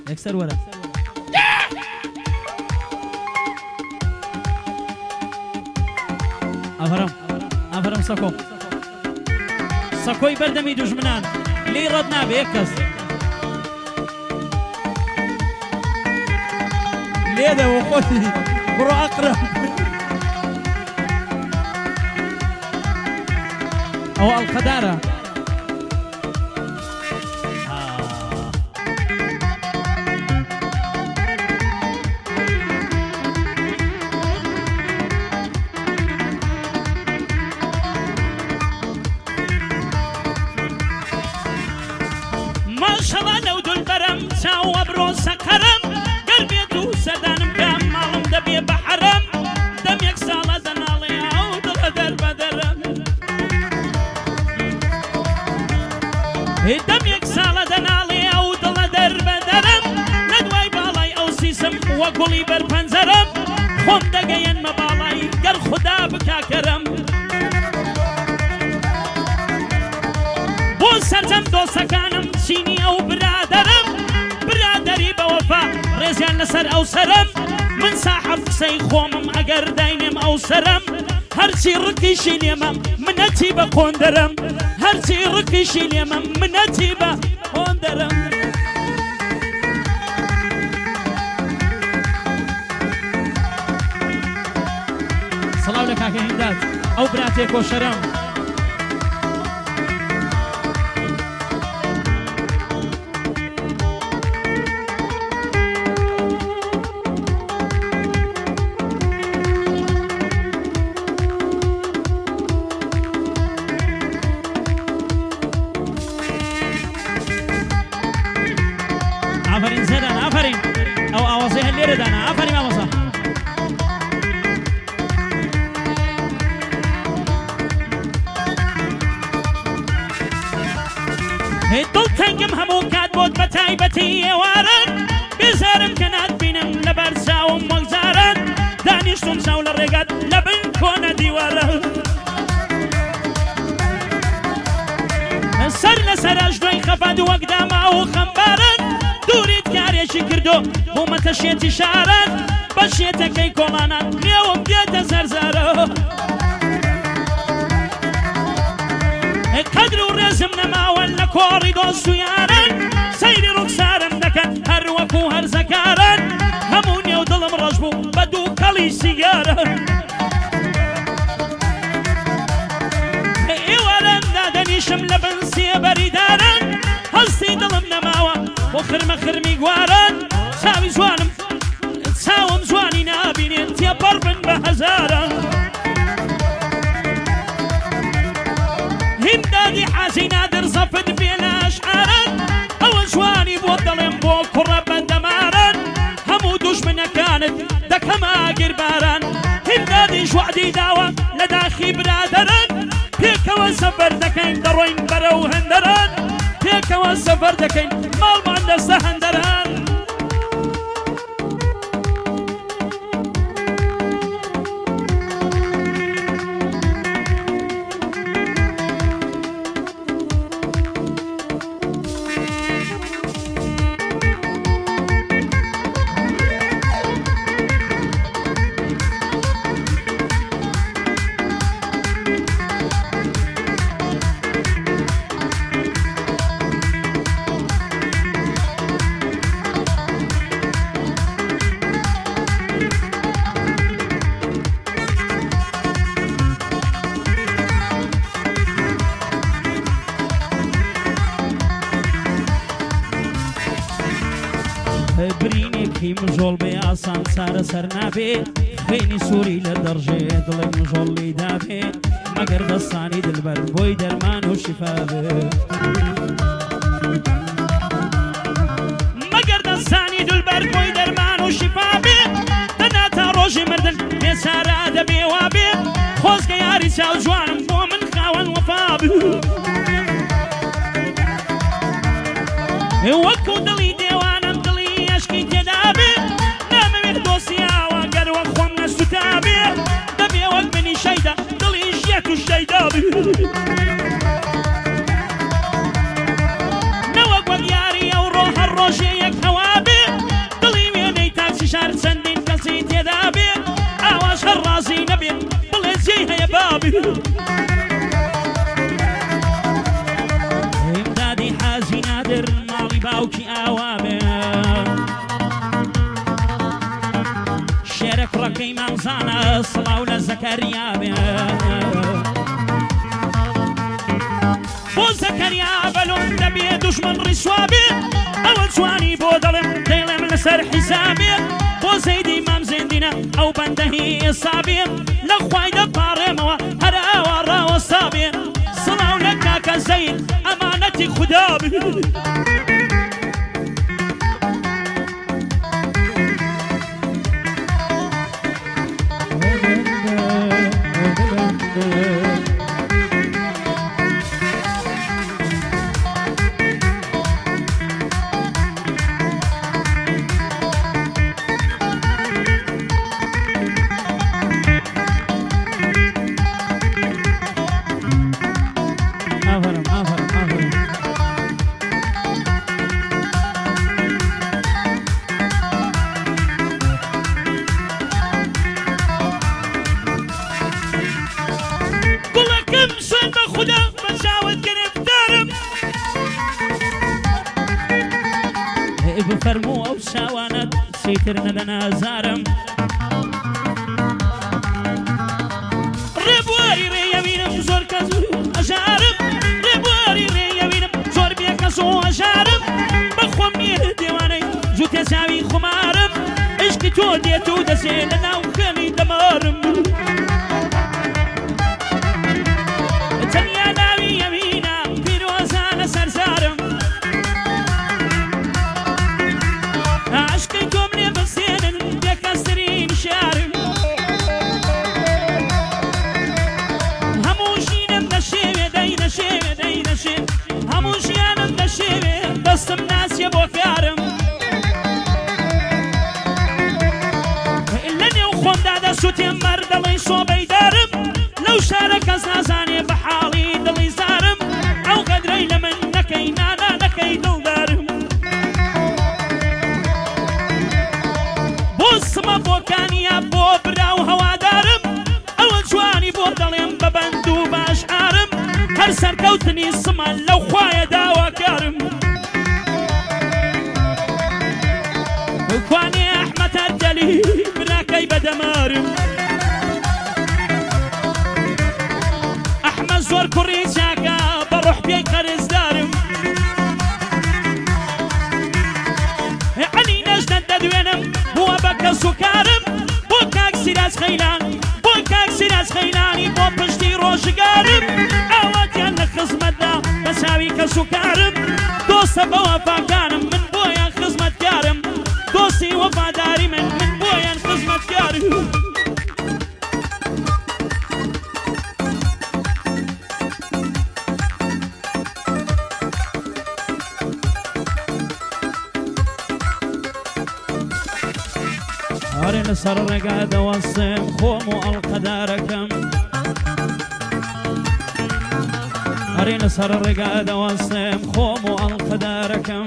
يكسر ورا أفرم سكوي بردمي دجمنان لي ردنا بيكس ليه ده وقوتي برو أقرب أو القدارة ساوى بروسة كرم قلبي دوسة دانم كام مالم دبي بحرم دم يكسالة دنالي عود الهدر بدرم دم يكسالة دنالي عود الهدر بدرم ندواي بالاي او سيسم وقولي برپنزرم خون دقين مبالاي قر خدا بكا كرم بو سرزم دوسة كانم سيني او برادرم رزيان لسر أو سرم من ساحف سيخومم أجر داينم أو سرم هرسي ركيشي اليمم من أتيبة قندرم هرسي ركيشي اليمم من أتيبة قندرم صلاة لك هكي هندات أو براتيك وشرم آفرین زدن آفرین او آوازه هلیره دانا آفرین آوازه دل تنگم همو کات بود بتایبتی وارن بزارم کنات بینم لبرزاوم مگزارن دانشتم ساول رگات لبن کن دیوارن سر لسر اجدوی خفاد وقدام او خمبارن دوريت كاريشي كردو ومتشيتي شارن بشيتك كي كولانا اليوم ديت زرزارو قدر ورزم نما ولا كوري دوسو يارن سيري ركسارن دكن هر وكو هر زكارن هموني ودلم رجبو بدو كلي سيارن ايوارن دادنيشم لبن سيبري دارن هستي دلم نماوا وخرم خرمي قوارن ساوي زوانم تساوم زواني نابينين تيا بربن بهزارن هندادي حاسي نادر صفد بينا اشعارن او زواني بوضلم بو كربن دمارن همو دشمنه كانت دكما قربارن هندادي جوعدي داوا لداخي برادرن بيك وسفر دكين دروين برو هندرن بيك وسفر دكين مال ما عند هندران بريني مجول بياسان سار سرنابي خيني سوري لدرجة ضلي مجول لي دافي مقر دستاني دلبر بوي درمان وشفابي مقر دستاني دلبر بوي درمان وشفابي تناتا روجي مردن بيسار دبي وابي خوزك ياري ساو جوانم بو من خاون وفابي وكو دلي ديوانم دلي اشكي جنابي نام مخدوسيا وقر وخوم نستتابي دبي وق مني شيدا دلي شيكو الشيدابي نوق وقياري وروح الروشي يك هوابي شار چەندین کەسی تێدا بێت ئاواش هەر ڕازی نەبێت بڵێ جێی هەیە بابی ئیمدادی حاجی نادر ماڵی باوکی ئاوا بێ شێرە کوڕەکەی مامزانە سڵاو لە زەکەریا بێ بۆ زەکەریا بەلۆم دەبێ دوژمن ڕیسوا بێ ئەوە جوانی بۆ دەڵێم دەیڵێم لەسەر حیزابێ بۆ زەیدی مام زێندینە ئەو بەندەهی ئێسا بێ لە خوای دەپاڕێمەوە هەر ئاوا ڕاوەستا بێ سڵاو لە کاکە زەید ئەمانەتی خودا بێ بفەرموو ئەو چاوانت چیتر نەدە نازارم ڕێبواری ڕێیەوینم زۆر کەس ئەژارم ڕێبواری ڕێیەوینم زۆر بێکەس و ئەژارم بەخۆم میرە دێوانەی زوو تێزاوی خومارم عشقی تۆ دێت و دەسێ لە ناو خێمی دەمارم تەنیا ناوی ئەمینە پیرۆزانە سەرزارم عشقی تۆم لێ بەسێنن بێکەسترین شارم هەموو ژینم دەشێوێ دەی نەشێوێ دەی نەشێ هەموو ژیانم دەشێوێ دەستم ناسیە بۆ کارم لە نێو خۆمدا دەسووتێم مەر دەڵێی سۆبەی دارم لەو شارە کەس نازانێ بە حاڵی دڵی زارم ئەو قەدرەی لە من نەکەی نانا نەکەی دڵدارم سمە بۆکانیە بۆ برا و هەوادارم ئەوە جوانی بۆ دەڵێم بە بەند و باشعارم هەر سەرکەوتنی سمە لەو خوایە داواکارم کوانێ ئەحمەد هەرجەلی براکەی بەدەمارم ئەحمەد زۆر کوڕی چاکە بە ڕوح پێی قەرزدارم عەلی نەژدەت دەدوێنم بووە بە کەس و کارم بۆ کاک سیراج خەیلان بۆ کاک سیراج خەیلانی بۆ پشتی ڕۆژگارم ئاواتیان لە خزمەتدا بە چاوی کەس و کارم دۆستە بە وەفاکانم من بۆیان خزمەتکارم دۆستی وەفاداری من بۆیان خزمەتکارم هەرێ لەسەر ڕێگا دەوەستێم خۆم و ئەڵقەدارەکەم هەرێ لەسەر ڕێگا دەوەستێم خۆم و ئەڵقەدارەکەم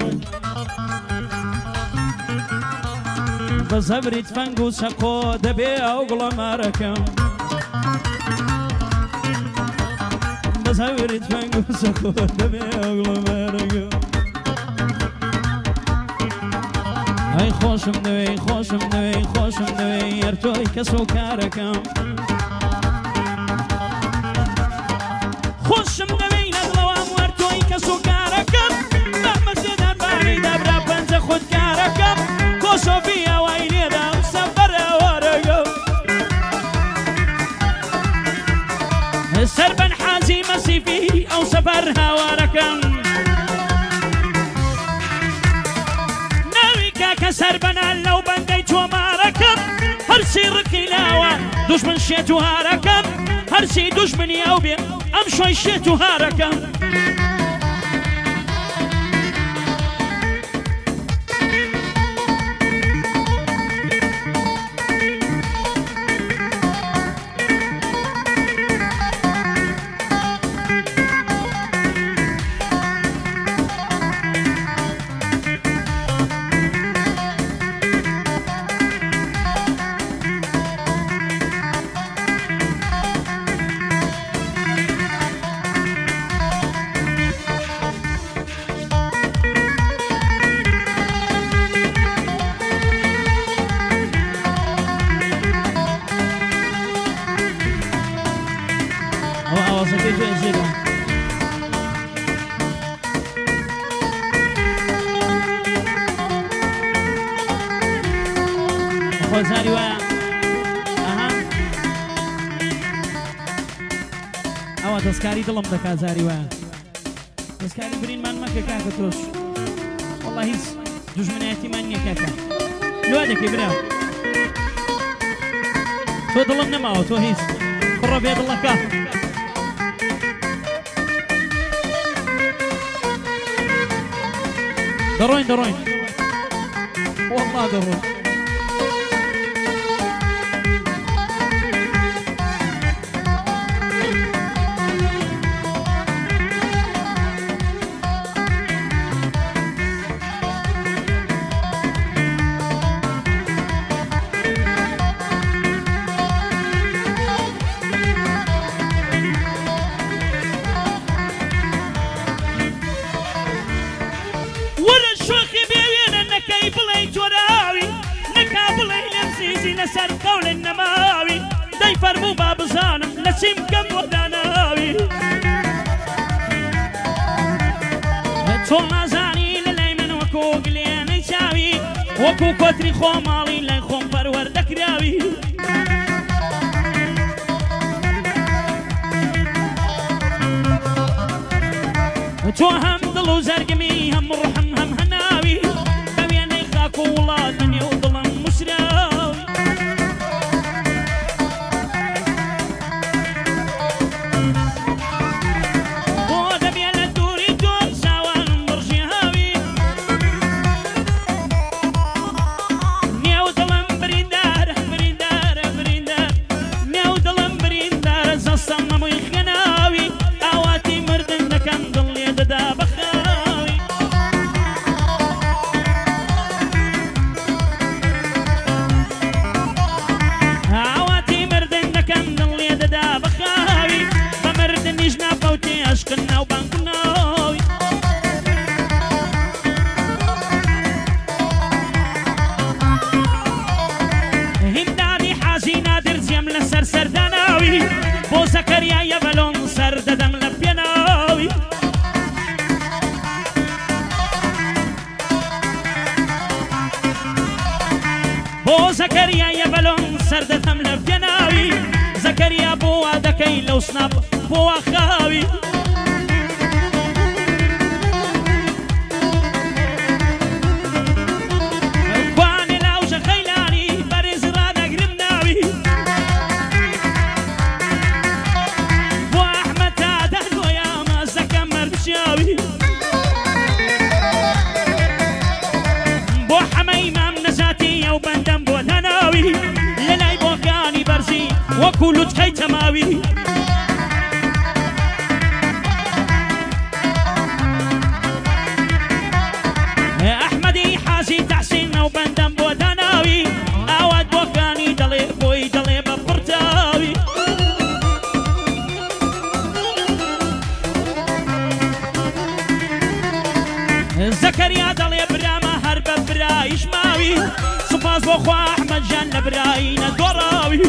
بە زەبریت فەنگ و چەقۆ دەبێ ئەو گوڵەمارەکەم بە زەبریت فەنگ و چەقۆ دەبێ ئەو گوڵەمارەکەم ئەی خۆشم دەوێ خۆشم دەوێ خۆشم دەوێ هەر تۆی کەس و کارەکەم خۆشم دەوێ نەدڵەوەم هەر تۆی کەس و کارەکەم بەمەسێدا بارەی دابرا پەنجە خودکارەکەم کۆشۆفی ئەوای لێدا سەفەر ئەوارەکەم سەر بەن حاجی مەسیفی ئەو سەفەر هاوارەکەم کە سەر بەنان لەو بەندەی تۆمارەکەم هەرچی ڕقی لاوە دوژمن شێت و هارەکەم هەرچی دوژمنی ئەو بێ ئەم شۆی شێت و هارەکەم خۆزاری وایە ئەها ئەوە دەستکاری دڵم دەکات زاری وایە دەستکاری برینمان مەکە کاکە تۆش وەڵڵا هیچ دوژمنایەتیمان نییە کاکە لوا دەکەی برا تۆ دڵم نەماوە تۆ هیچ بڕۆ بێ دڵەکە دەڕۆین دەڕۆین وەڵڵا دەڕۆین لەسەر قەول نەماوی دەی فەرموو با بزانم لە چیم کەم بۆ داناوی تۆ نازانی لە لای من وەکو گلێنەی چاوی وەکو کۆتری خۆماڵی لای خۆم پەروەردەکراوی تۆ هەم دڵ و زەرگمی هەم ڕوحم هەم هەناوی بە وێنەی خاک و وڵات نێو دڵم مسراوی بۆ زەکەریایە بەلۆن سەر دەدەم لە پێناوی بۆ زەکەریایە بەلۆن سەر دەدەم لە پێناوی زەکەریا بۆ وا دەکەی لەو سناپ بۆ وا خاوی کوانێ لاوژە خەیلانی بەرێز ڕادەگرم ناوی بۆ حەمەی مام نەزاتی ئەو بەندەم بۆ دەناوی لە لای بۆکانی بەرزی وەکو لوچکەی تەماوی ئەحمەدی حازی تەحسین ئەو بەندەم بۆ دەناوی ئاوات بۆکانی دەڵێ بۆی دەڵێ بە پڕتاوی زەکەریا دەڵێ برامە هەر بە برایش ماوی سوپاس بۆ خوا ئەحمەد جان لە برایی نەدۆڕاوی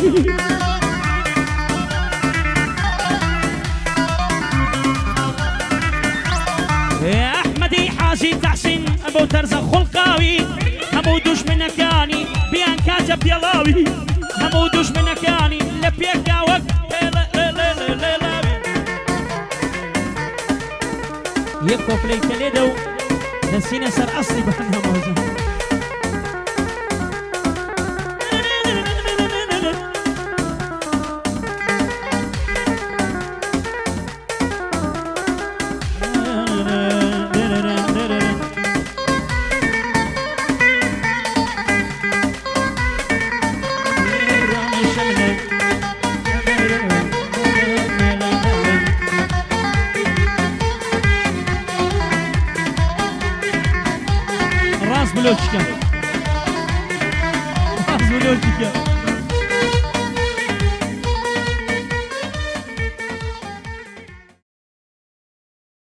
ئەحمەدی حازی تەحسین ئەبەو تەرزە خوڵقاوی هەموو دوژمنەکانی بیان کاتە پێڵاوی هەموو دوژمنەکانی لە پێکدا وەک یەک کۆپلەی تەلێدە و دەسینە سەر ئەسڵی بەهەمەوەزە بلوچکە